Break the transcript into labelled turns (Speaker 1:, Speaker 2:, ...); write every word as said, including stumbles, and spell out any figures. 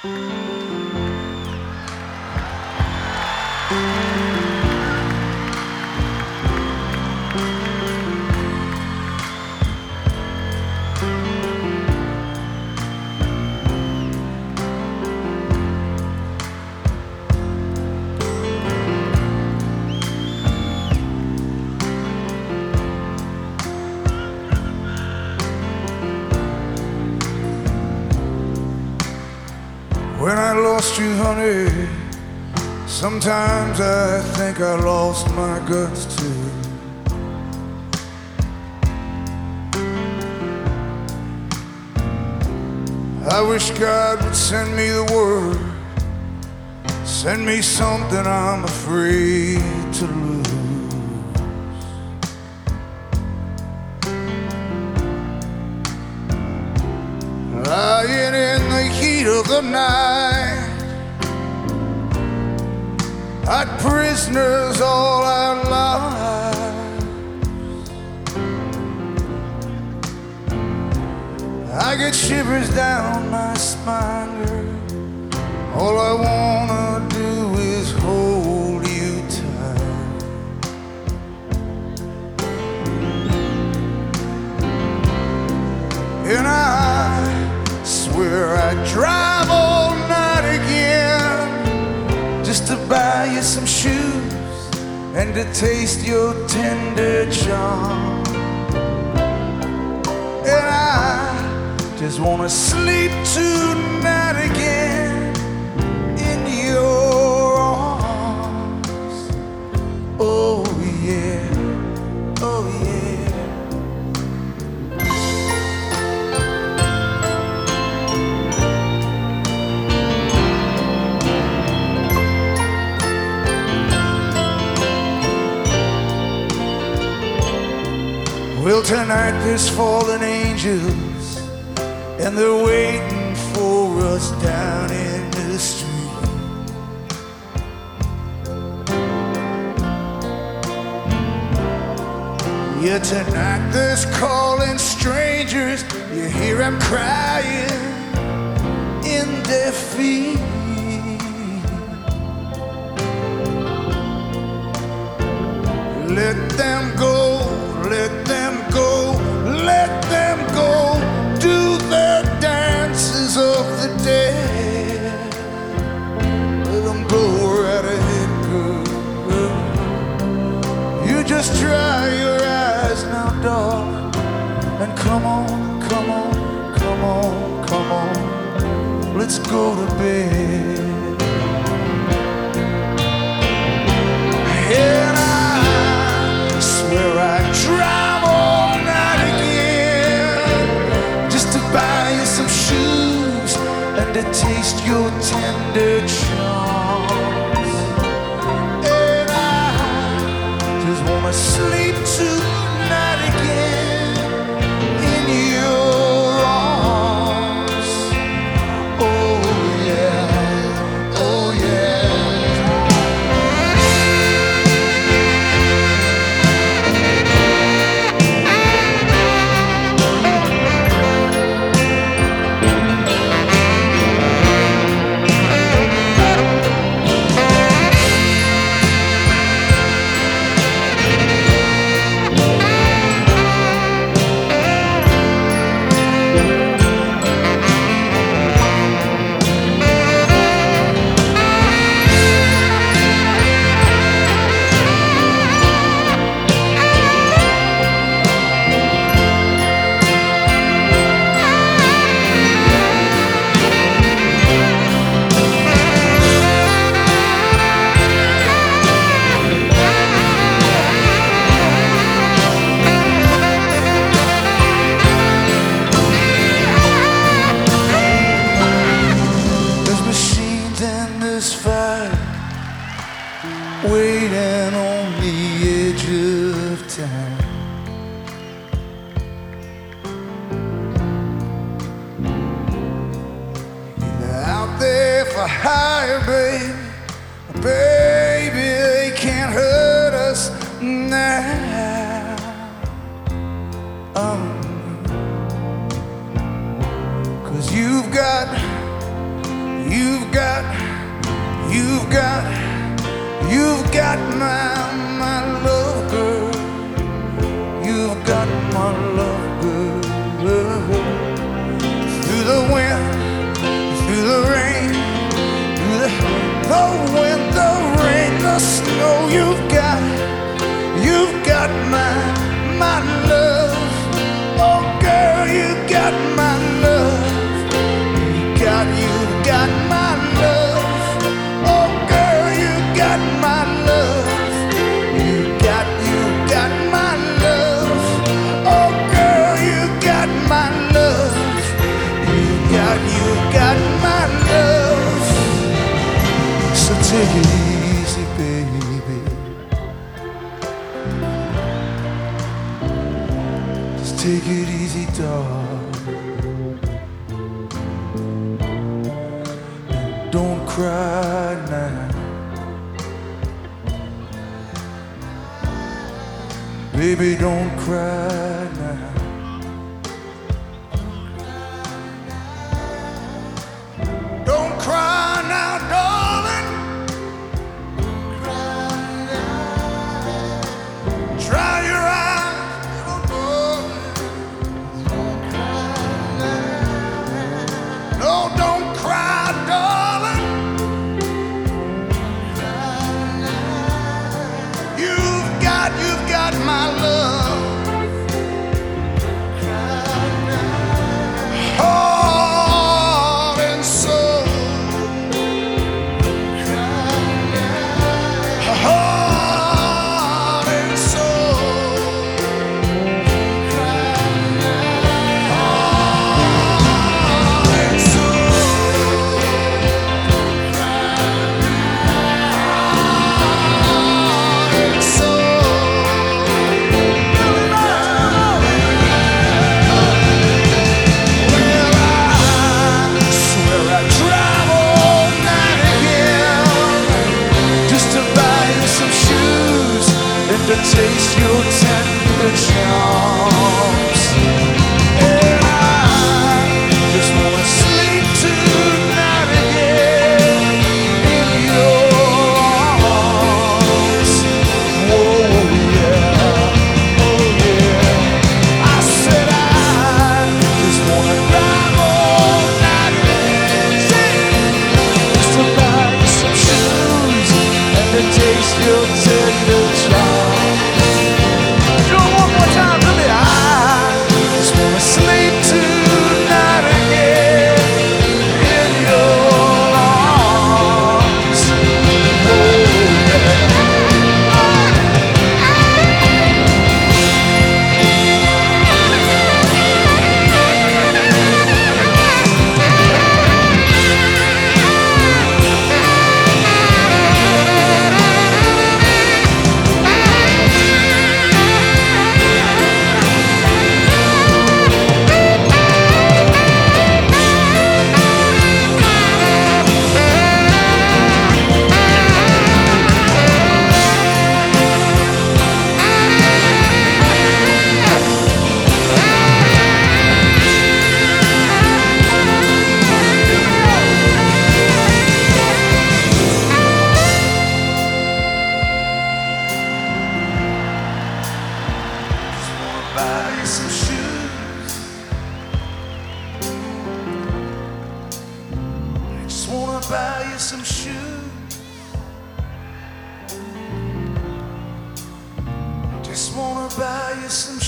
Speaker 1: When I lost you, honey, sometimes I think I lost my guts too. I wish God would send me the word, send me something I'm afraid to lose. Lying in the heat of the night, like prisoners all our lives, I get shivers down my spine, girl. All I wanna do is hold you tight. And I swear I'd drive all night again just to buy you some shoes and to taste your tender charm. And I just wanna sleep tonight again in your arms. Oh yeah, oh yeah. Well, tonight there's fallen angels, and they're waiting for us down in the street. Yeah, tonight there's calling strangers, you hear them crying in their feet. Let them go, let them go, let them go, do the dances of the dead. Let them go right ahead, girl. You just dry your eyes now, darling, and come on, come on, come on, come on, let's go to bed. And I swear I'd drive all night again just to buy you some shoes and to taste your tender charms. And I just wanna sleep tonight again in your arms. Oh yeah, oh yeah. Waiting on the edge of time. They're out there for hire, baby. Baby, they can't hurt us now. Um, 'cause you've got You've got, you've got, you've got my, my love, girl. You've got my love, girl. Through the wind, through the rain, through the, the wind, the rain, the snow. You've got, you've got my, my love. Oh, girl, you got my love. You got, you got my love. Oh, girl, you got my love. You got, you got my love. Oh, girl, you got my love. You got, you got my love. So take it easy, baby. Just take it easy, dog. Don't cry now, baby, don't cry now. Don't cry now, darling. Dry your eyes, little darling. No, don't cry, darling. You've got, you've got my love. Heart and soul. Heart and soul. Heart and to taste your tender charms. And I just wanna sleep tonight again in your arms. Oh yeah, oh yeah. I said I just wanna drive all night again, just to buy you some shoes and to taste your tender charms. Buy you some shoes. I just wanna buy you some shoes. Just wanna buy you some